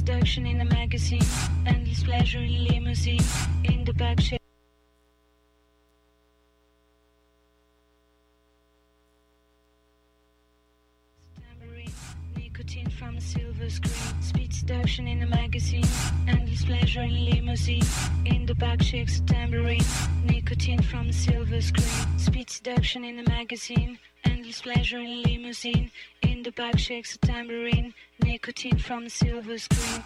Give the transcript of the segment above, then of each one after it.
seduction in the magazine, endless pleasure in limousine, in the back shade. Nicotine from a silver screen. Speed seduction in a magazine. Endless pleasure in limousine. In the back shakes a tambourine. Nicotine from a silver screen. Speed seduction in a magazine. Endless pleasure in limousine. In the back shakes a tambourine. Nicotine from a silver screen.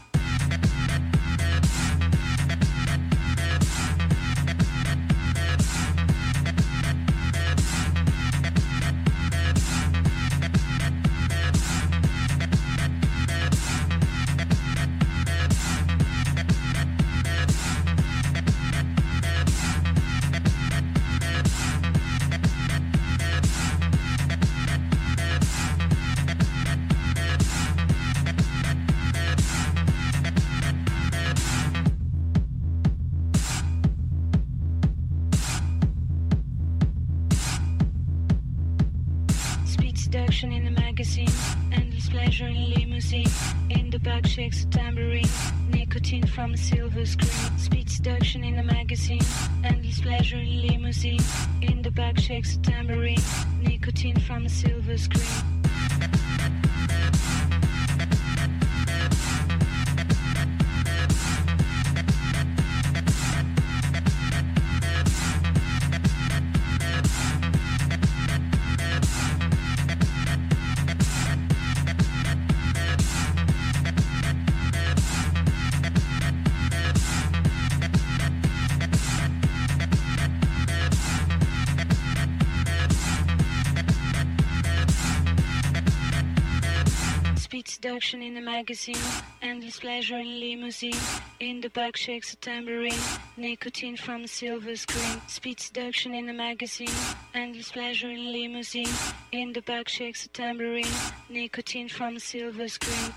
Seduction in a magazine, endless pleasure in limousine. In the back shakes a tambourine, nicotine from a silver screen. Speed seduction in a magazine, endless pleasure in limousine. In the back shakes a tambourine, nicotine from a silver screen. Seduction in a magazine, endless pleasure in limousine. In the back shakes a tambourine, nicotine from a silver screen. Speed seduction in a magazine, endless pleasure in limousine. In the back shakes a tambourine, nicotine from a silver screen.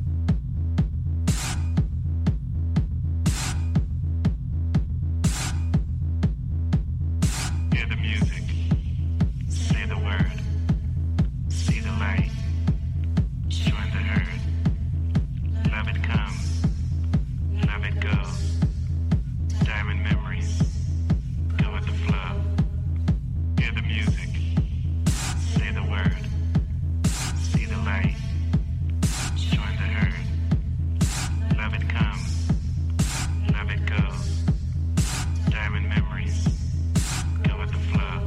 Hear the music, say the word, see the light. Join the herd. Love it comes, love it goes. Diamond memories, go with the flow. Hear the music, say the word, see the light. Join the herd. Love it comes, love it goes. Diamond memories, go with the flow.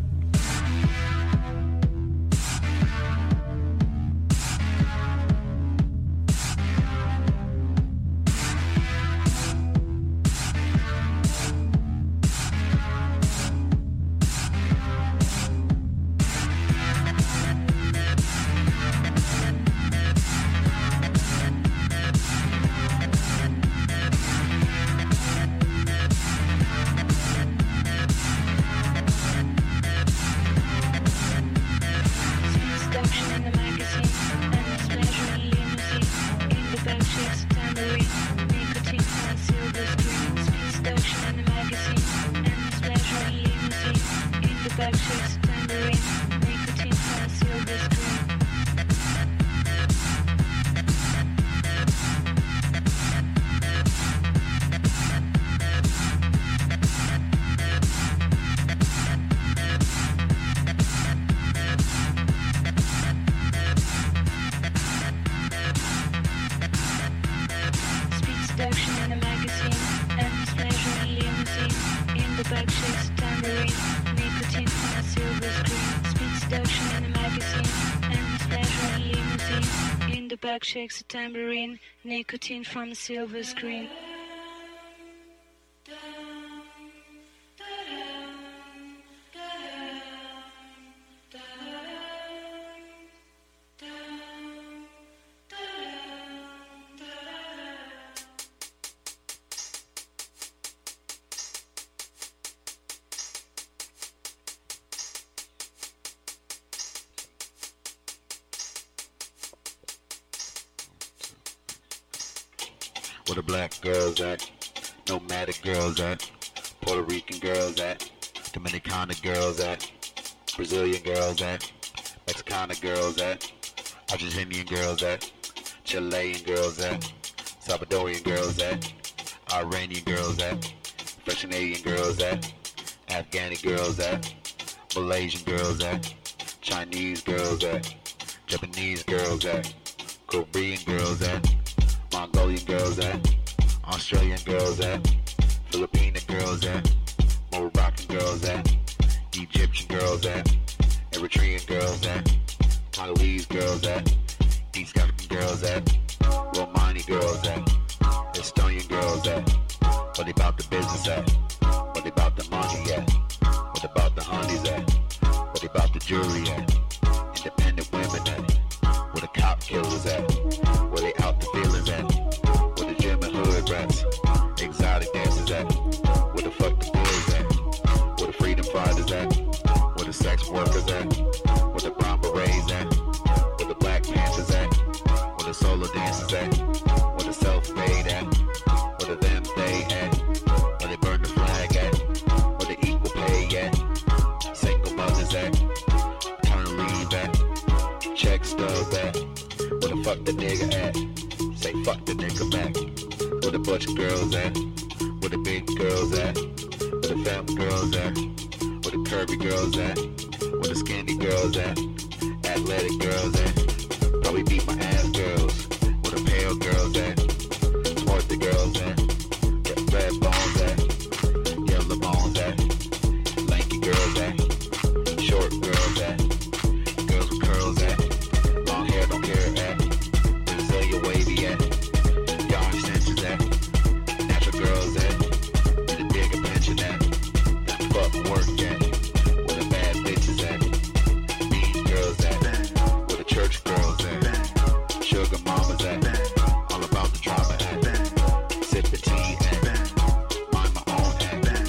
Shakes a tambourine, nicotine from a silver screen. Where the black girls at, nomadic girls at, Puerto Rican girls at, Dominicana girls at, Brazilian girls at, Mexicana girls at, Argentinian girls at, Chilean girls at, Salvadorian girls at, Iranian girls at, French Canadian girls at, Afghani girls at, Malaysian girls at, Chinese girls at, Japanese girls at, Korean girls at, Mongolian girls at, Australian girls at, Filipino girls at, Moroccan girls at, Egyptian girls at, Eritrean girls at, Congolese girls at, East African girls at, Romani girls at, Estonian girls at, what about the business at, what about the money at, what about the honeys at, what about the jewelry at, independent women at, where the cop killers at, where they out the feelings at, where the gym and hood rats, exotic dancers at, where the fuck the boys at, where the freedom fighters at, where the sex workers at, where the brown berets at, where the black panthers at, where the solo dancers at, where the self-made at, where the them they at, where they burn the flag at, where the equal pay at, single mothers at, paternal leave at, check stub at, where the fuck the nigga at, say fuck the nigga back, where the butch girls at, where the big girls at, where the femme girls at, where the curvy girls at, where the skinny girls at, athletic girls at, probably beat my ass girls, where the pale girls at, smart the girls at, get red bones at, yellow bones at, lanky girls at, short girls at, girls with curls at, long hair don't care at, Brazilian wavy at, yarn extensions at, natural girls at, with a bigger pension at, that fuck work at, where the bad bitches at, mean girls at, where the church girls at, sugar mamas at, all about the drama at, sipping tea at, mind my own at,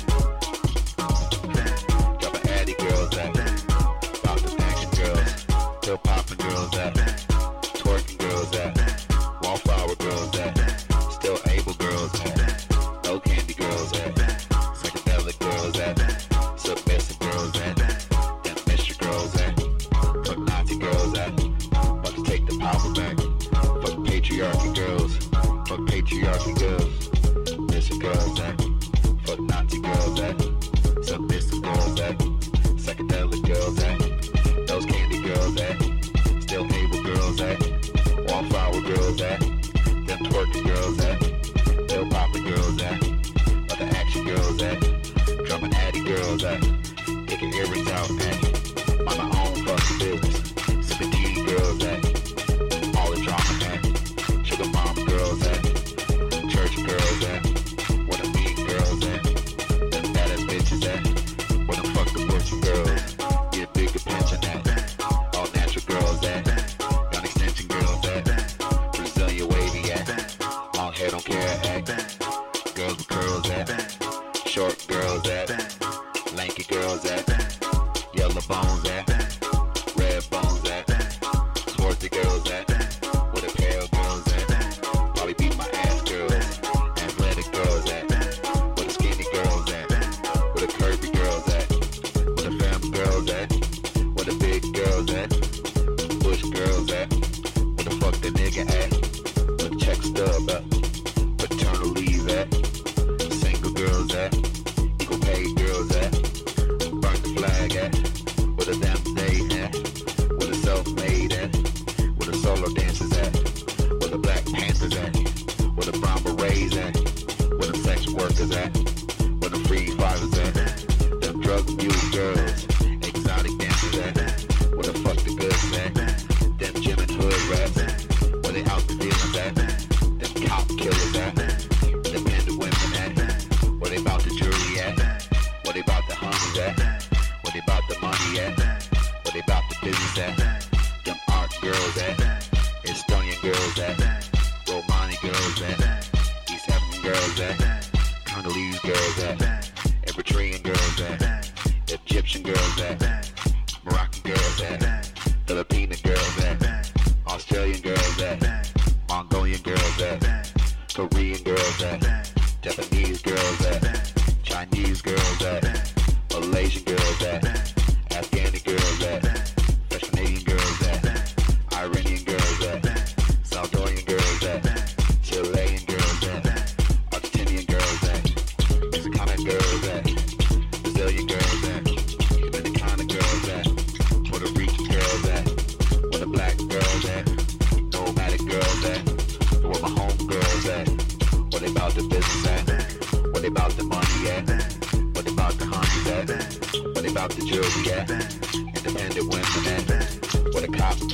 dropping addy girls at, about the action girls, pill popping girls at, twerking girls at, wallflower girls at, still able girls at, no candy girls at, psychedelic girls at, submissive girls at, them mystery girls at, fuck Nazi girls at, about to take the power back, fuck patriarchy girls, fuck patriarchy girls, mystery girls at, fuck Nazi girls at, submissive girls at, psychedelic girls at, those candy girls at, still able girls at, wallflower girls at, them twerking girls at, pill popping girls at, but the action girls at, drumming addy girls at, picking earrings out at, mind my own fucking business, sipping tea girls at, all the drama at, sugar mama girls at, church girls at, where the mean girls at, them badass bitches at, where the fuck the butcher girls, get bigger pension at, all natural girls at, gun extension girls at, Brazilian wavy at, long hair don't care at, girls with curls at, short girls at, lanky girls at, yellow bones at, red bones at, sporty girls at, where the pale girls at, probably beat my ass girls, athletic girls at, where the skinny girls at, where the curvy girls at, where the femme girls at, where the big girls at, bush girls at, where the fuck the nigga at, where the check stub at, paternal leave at, single girls at, equal pay girls at, burn the flag at, where the damn day at, where the self-made at, where the solo dancers at, where the black panthers at, where the brown berets at, where the sex workers at, where the free fighters at, them drug abuse girls, exotic dancers at, where the fuck the goods at, them gym and hood rats, where they out the feelings at, them cop killers at, independent women at, where they bout the jewelry at, where they bout the honeys at, where they bout the money at, where they bout the business at, them art girls at, Estonian girls at, Romani girls at, East African girls at, Congolese girls at, Eritrean girls at, Egyptian girls at, Moroccan girls at, Filipino girls at, Australian girls at, Mongolian girls at, Korean girls at, Japanese girls at, Chinese girls at, Malaysian girls at, Afghani girls at, French Canadian girls at, Iranian girls at, Salvadorian girls at, Chilean girls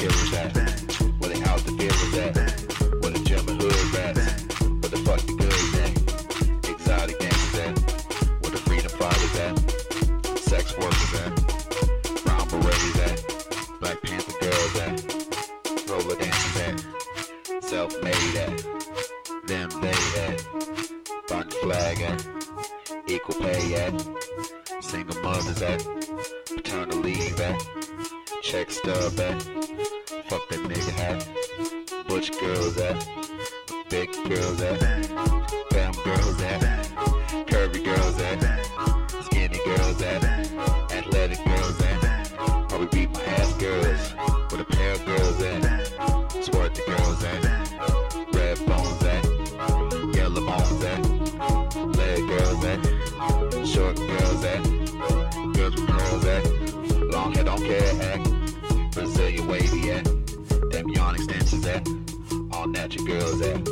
killers at? Where they house the dealers at? Where the German hood rats? Where the fuck the goods at? Exotic gangsters at? Where the freedom fighters at? Sex workers at? Brown berets at? Black Panther girls at? Roller dancers at? Self-made at? Them they at? Burnt flag at? Equal pay at? Single mothers at? Paternal leave at? Check stub at? Fuck that nigga hat? Butch girls at? Big girls at? Fam girls at? Curvy girls at? Skinny girls at? Athletic girls at? Probably beat my ass girls. With a pair of girls at? Squirt the girls at? Red bones at? Yellow bones at? Leg girls at? Short girls at? Girls with curls at? Long hair don't care act? Brazilian wavy at? Them yawn extensions at? All natural girls at?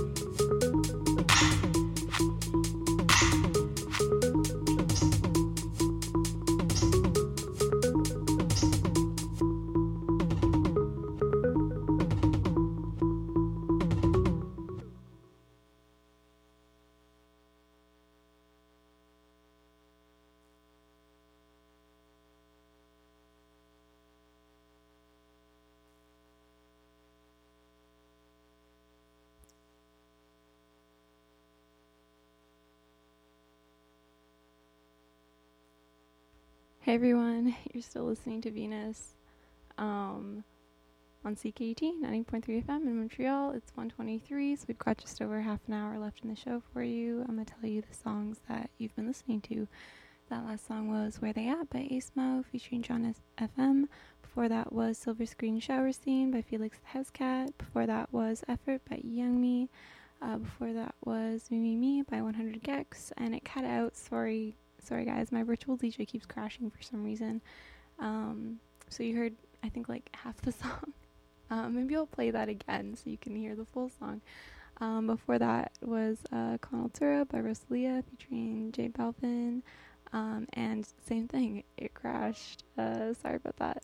Hey everyone, you're still listening to Venus on CKUT 90.3 FM in Montreal. It's 1:23, so we've got just over half an hour left in the show for you. I'm going to tell you the songs that you've been listening to. That last song was Where They At by Asmo featuring John FM. Before that was Silver Screen Shower Scene by Felix the Housecat. Before that was Effort by Young Me. Before that was Me Me Me by 100 Gex. And it cut out, sorry guys, my virtual DJ keeps crashing for some reason. So you heard, I think, like half the song. Maybe I'll play that again so you can hear the full song. Before that was Conaltura by Rosalia featuring J Balvin. And same thing, it crashed. Sorry about that.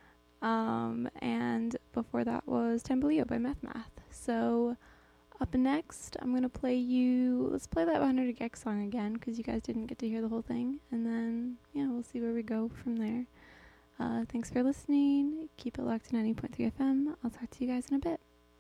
And before that was Tambaleo by Meth Math. So up next, I'm going to play you, let's play that 100 Gex song again, because you guys didn't get to hear the whole thing, and then, yeah, we'll see where we go from there. Thanks for listening, keep it locked to 90.3 FM, I'll talk to you guys in a bit.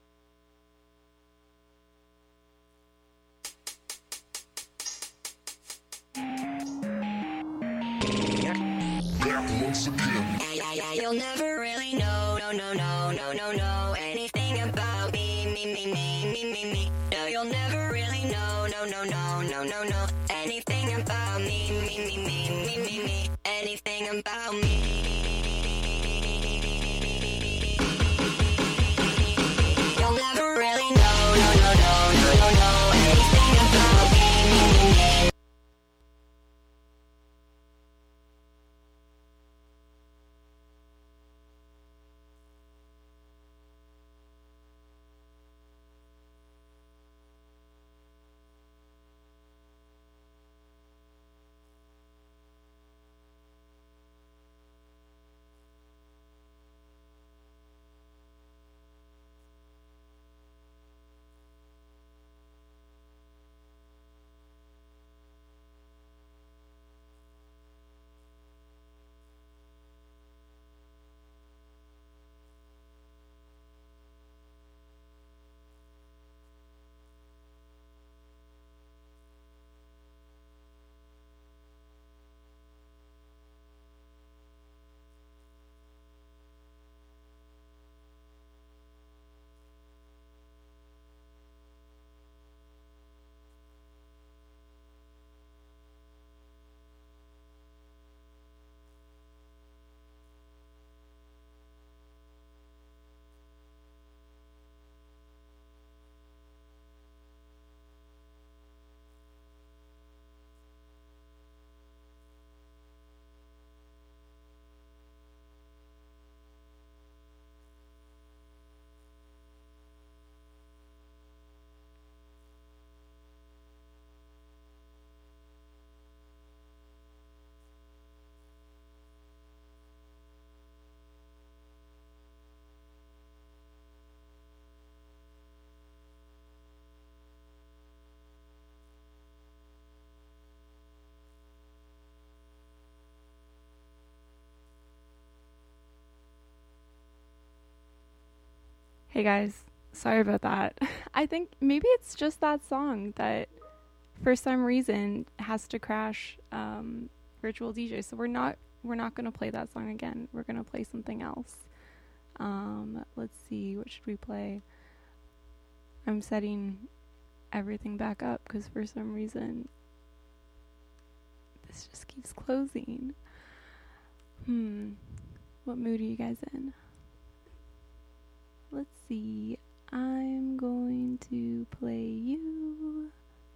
You'll never really know, no, anything about me. No, you'll never really know, no, anything about me. Anything about me. You'll never really know, no, anything about me. Hey guys, sorry about that. I think maybe it's just that song that for some reason has to crash Virtual DJ. So we're not going to play that song again. We're going to play something else. Let's see, what should we play? I'm setting everything back up because for some reason this just keeps closing. What mood are you guys in? Let's see. I'm going to play you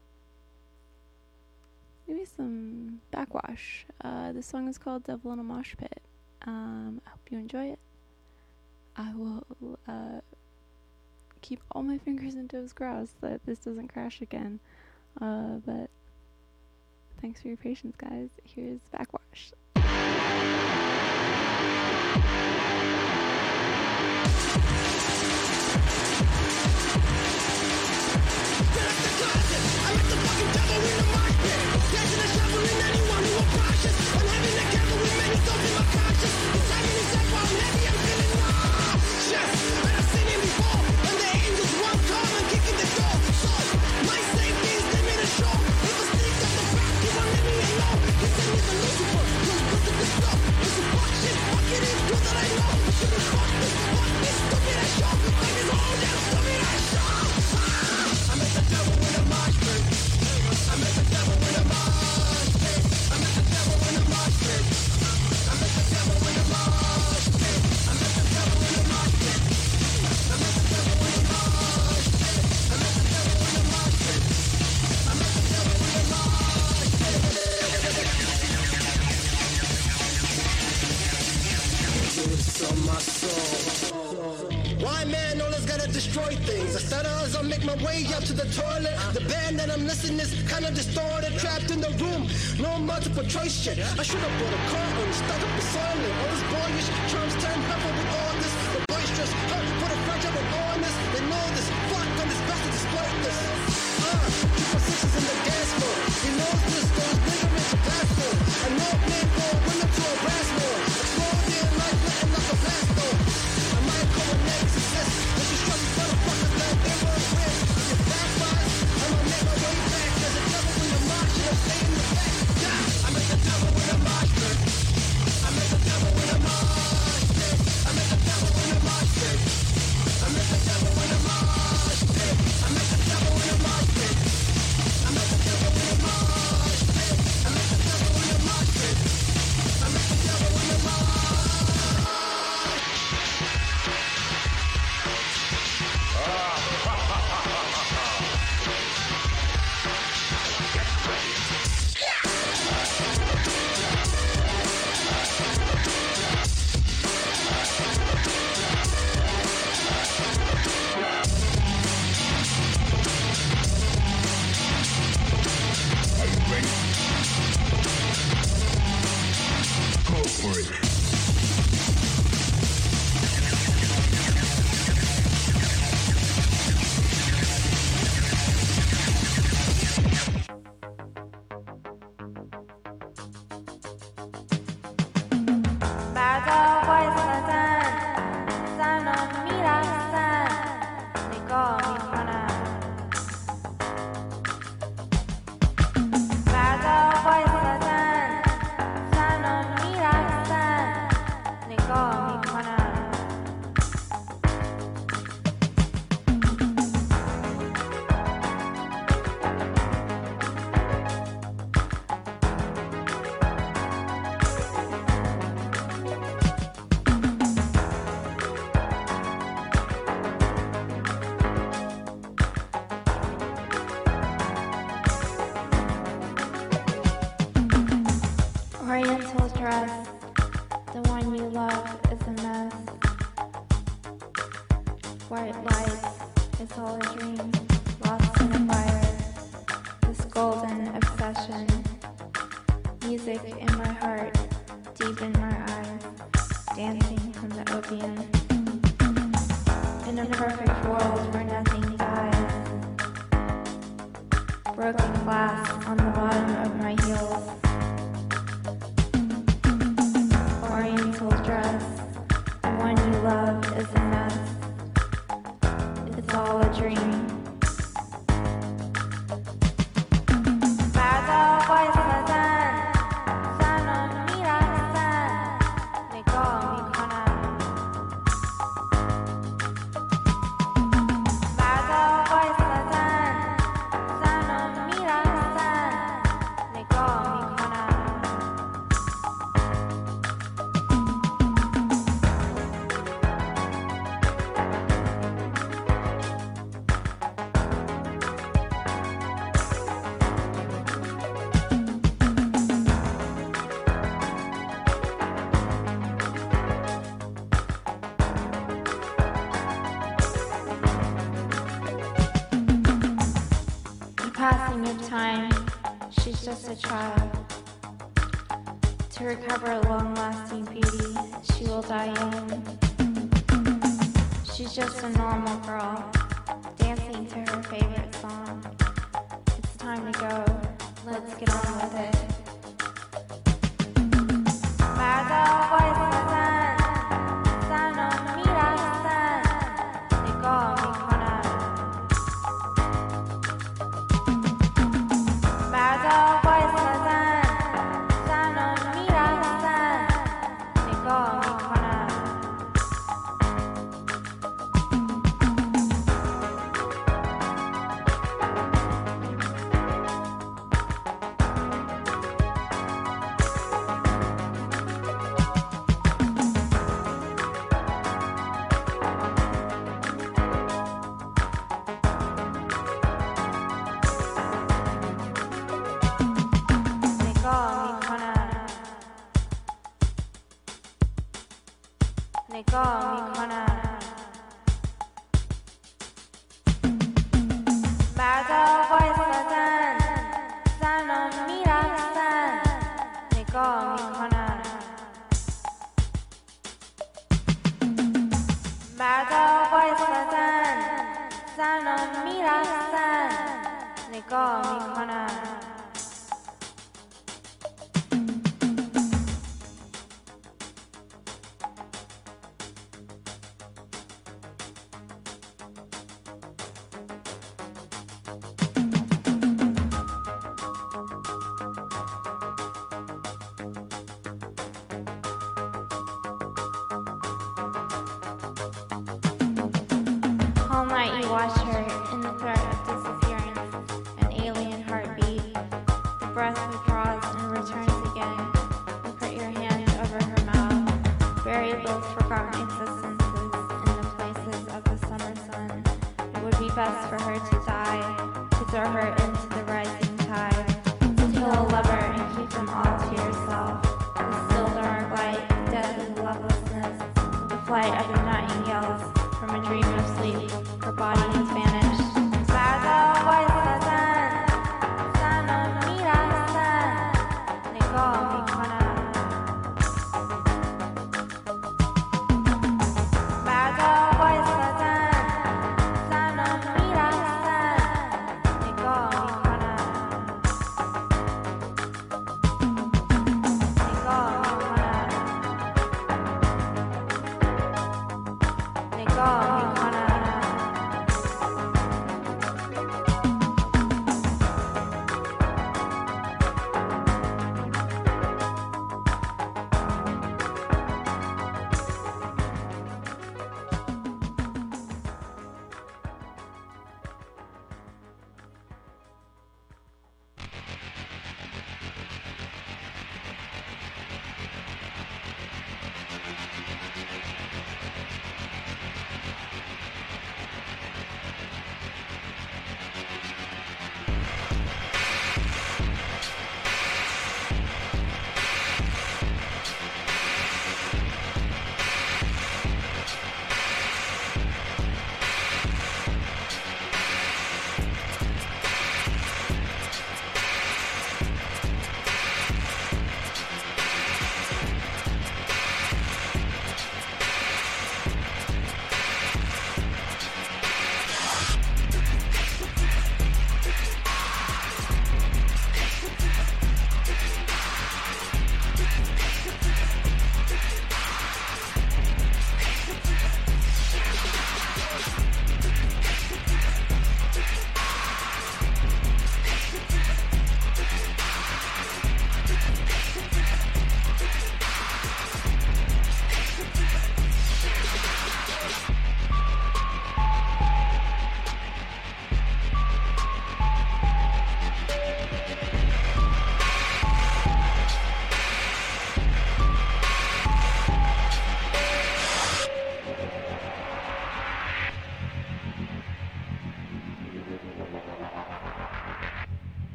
maybe some Backwash. This song is called Devil in a Mosh Pit. I hope you enjoy it. I will keep all my fingers and toes crossed that this doesn't crash again. But thanks for your patience, guys. Here's Backwash. Choice shit. I should have bought a car and stuck up the silent. All this boyish charms turn purple with all this. The boisterous hurt for the French of honest. They know this. Fuck on this best to exploit this. Keep my sisters in the gas mode. He knows this. Those nigga rich blast mode. I know men go women to a brass mode. Explode in life, letting up a blast mode. I might call an exorcist. But you struck me motherfuckers like they were with. If it backfires, I'ma make my way back. There's a devil in the march and I'll stay in the back. I met the devil in a mosh pit. I met the devil in a mosh pit. I met the devil in a mosh pit. I met the devil in a mosh pit. I met the devil in a mosh pit. I met the devil in a mosh pit. I met the devil in a mosh pit. I met the devil in a mosh. Oriental dress, the one you love is a mess. White lights, it's all a dream, lost in a fire. This golden obsession, music in my heart, deep in my eyes, dancing from the opium. In a perfect world where nothing dies. Broken glass on the bottom of my heels. Oriental dress, the one you love is a mess. dream. فردا وایسادن زن و میرفتن نگاه میکنن. فردا وایسادن زن و میرفتن نگاه میکنن. Passing of time, she's just a child. To recover long-lasting beauty, she will die young. She's just a normal girl, dancing to her favorite song. It's time to go, let's get on with it. فردا وایسادن زن و میرفتن نگاه میکنن. فردا وایسادن زن و میرفتن نگاه میکنن. نگاه میکنن. فردا وایسادن زن و میرفتن نگاه میکنن. فردا وایسادن زن و میرفتن نگاه میکنن. All night you watch her in the threat of disappearance, an alien heartbeat. The breath withdraws and returns again. You put your hand over her mouth, bury those forgotten existences in the places of the summer sun. It would be best for her to die, to throw her into the rising tide, to kill a lover and keep them all to yourself. The still dark light, deadly lovelessness, the flight of the nightingales from a dream of sleep. Her body has vanished. فردا وایسادن زن و میرفتن نگاه میکنن. فردا وایسادن زن و میرفتن نگاه میکنن.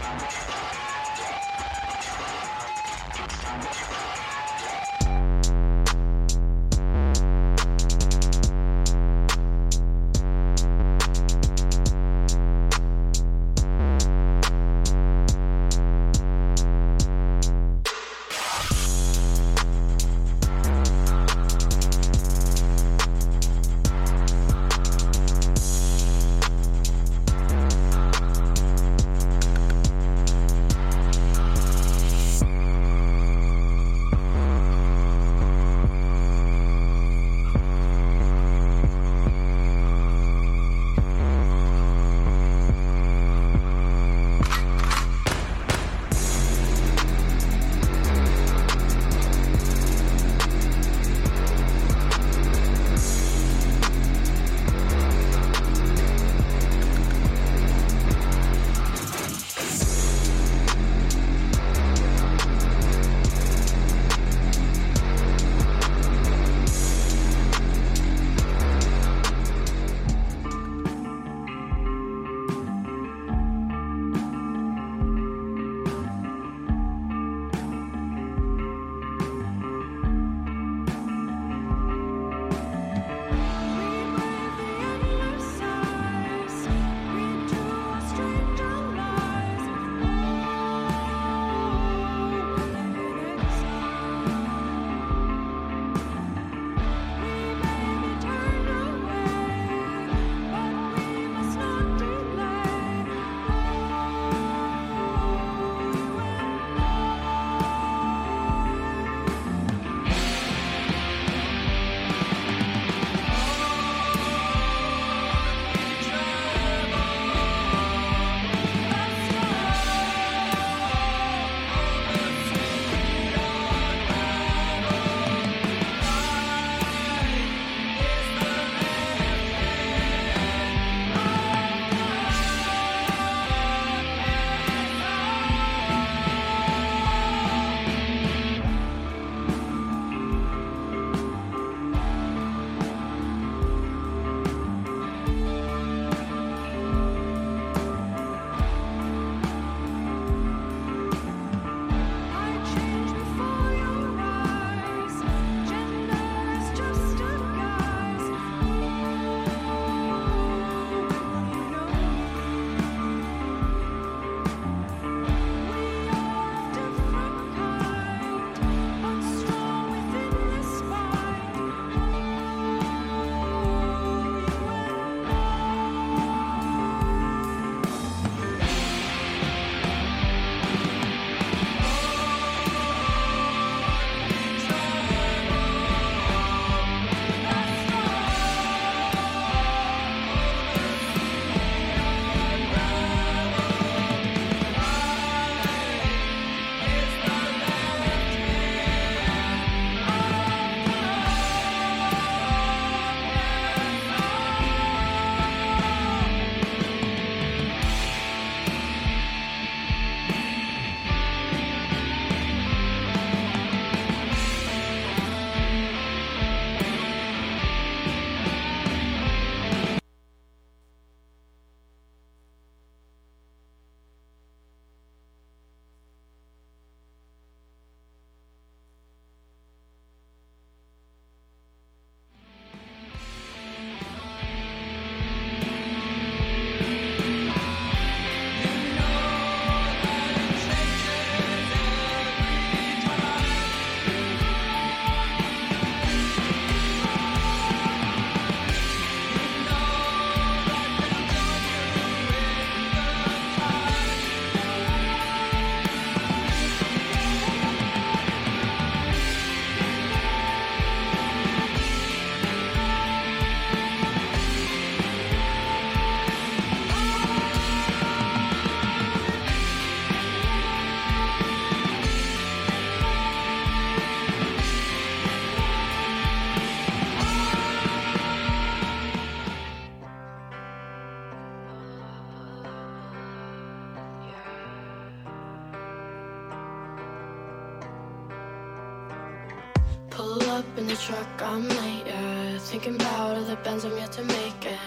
Pull up in the truck, I'm late, yeah. Thinking about all the plans I'm yet to make, yeah.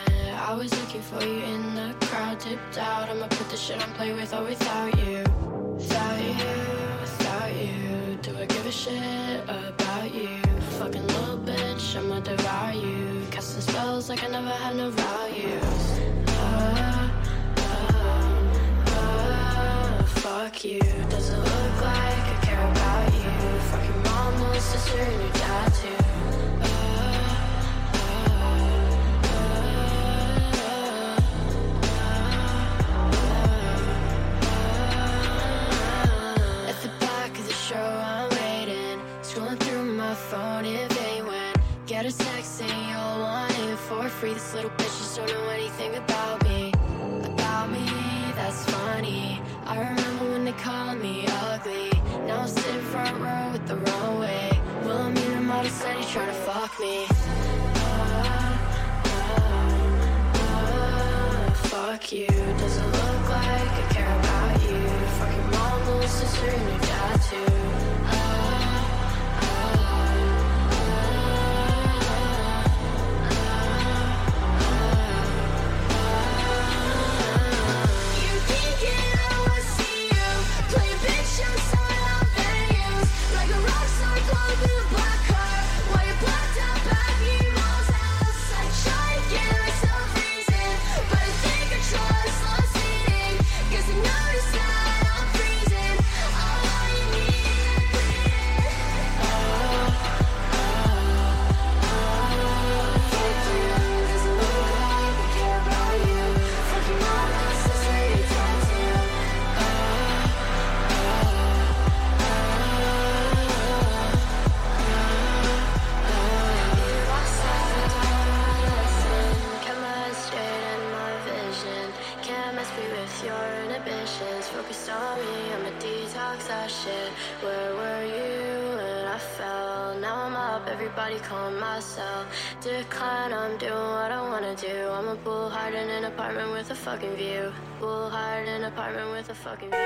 I was looking for you in the crowd, dipped out. I'ma put the shit on play with or without you. Without you, without you. Do I give a shit about you? Fucking little bitch, I'ma devour you. Casting spells like I never had no values. Fuck you. Doesn't look like I care about you. Fuck your mom, little sister, and your dad too. Phone if they went. Get a text saying you'll want it for free. This little bitch just don't know anything about me. About me, that's funny. I remember when they called me ugly. Now I'm sitting front row with the wrong way. Will I meet him out of city trying to fuck me? Fuck you. Doesn't look like I care about you. Fuck your mom, little sister, and your dad too. Everybody calling myself decline. I'm doing what I wanna do. I'm a bull hired in an apartment with a fucking view. Bull hired in an apartment with a fucking view.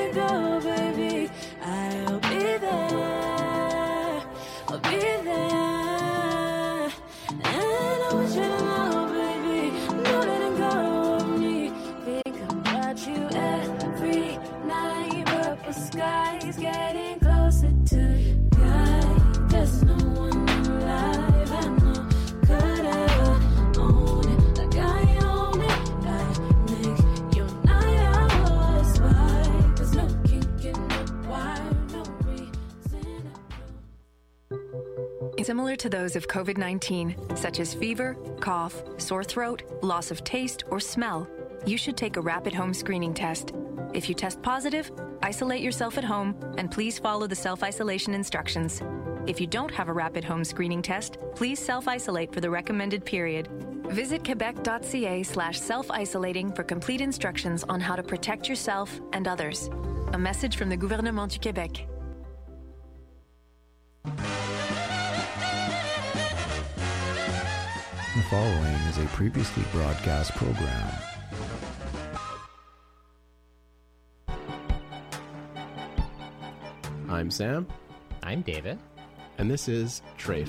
it go, baby. I'll be there. I'll be there. And I want you to know, baby, no letting go of me. Think about you every night. Purple skies getting closer to God. There's no one alive I know could ever own it like I own it. I make your night hours wide. There's no kink in the wire, no reason. Similar to those of COVID-19, such as fever, cough, sore throat, loss of taste, or smell, you should take a rapid home screening test. If you test positive, isolate yourself at home and please follow the self-isolation instructions. If you don't have a rapid home screening test, please self-isolate for the recommended period. Visit quebec.ca/self-isolating for complete instructions on how to protect yourself and others. A message from the Gouvernement du Québec. The following is a previously broadcast program. I'm Sam. I'm David. And this is Trafe.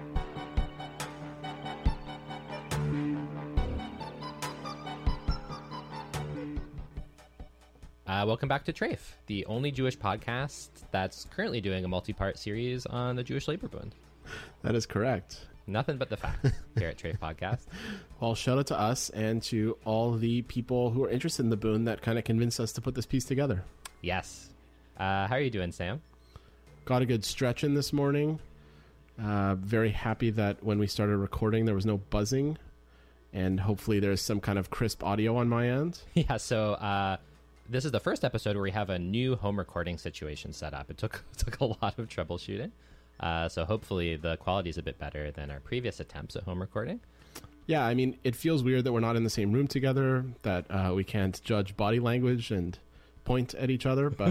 Welcome back to Trafe, the only Jewish podcast that's currently doing a multi-part series on the Jewish Labor Bund. That is correct. Nothing but the facts here at Trafe Podcast. Well, shout out to us and to all the people who are interested in the Bund that kind of convinced us to put this piece together. Yes. How are you doing, Sam? Got a good stretch in this morning. Very happy that when we started recording, there was no buzzing. And hopefully there's some kind of crisp audio on my end. Yeah, so this is the first episode where we have a new home recording situation set up. It took a lot of troubleshooting. So hopefully the quality is a bit better than our previous attempts at home recording. Yeah, I mean, it feels weird that we're not in the same room together, that we can't judge body language and point at each other, but